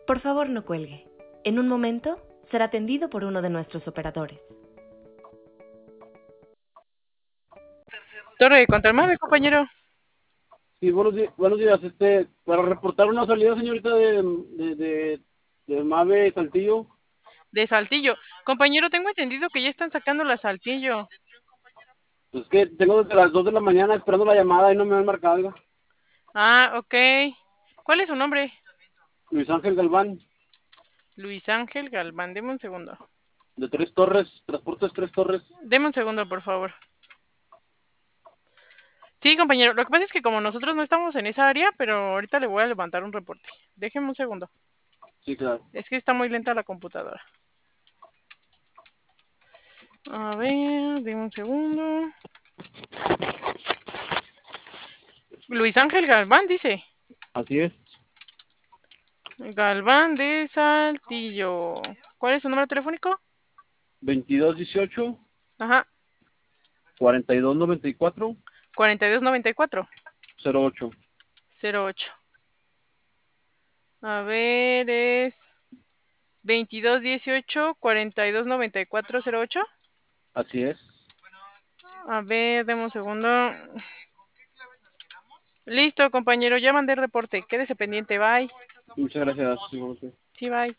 Por favor, no cuelgue. En un momento será atendido por uno de nuestros operadores. Torre de Contralmave, compañero. Sí, buenos días. Para reportar una salida, señorita, de Mave Saltillo. De Saltillo. Compañero, tengo entendido que ya están sacando la Saltillo. Pues que tengo desde las 2 de la mañana esperando la llamada y no me han marcado, oiga. Ah, ok. ¿Cuál es su nombre? Luis Ángel Galván, Luis Ángel Galván. Deme un segundo. de Tres Torres, Transportes Tres Torres. Deme un segundo, por favor. Sí, compañero. Lo que pasa es que como nosotros no estamos en esa área, pero ahorita le voy a levantar un reporte. Déjeme un segundo. Sí, claro. Es que está muy lenta la computadora. A ver, deme un segundo. Luis Ángel Galván, dice. Así es. Galván de Saltillo. ¿Cuál es su número telefónico? 2218 Ajá. 4294 4294 08. 08. A ver, es 2218 4294 08. Así es. A ver, deme un segundo. Listo, compañero, ya mandé el reporte. Quédese pendiente, bye. Muchas gracias. Sí, bye.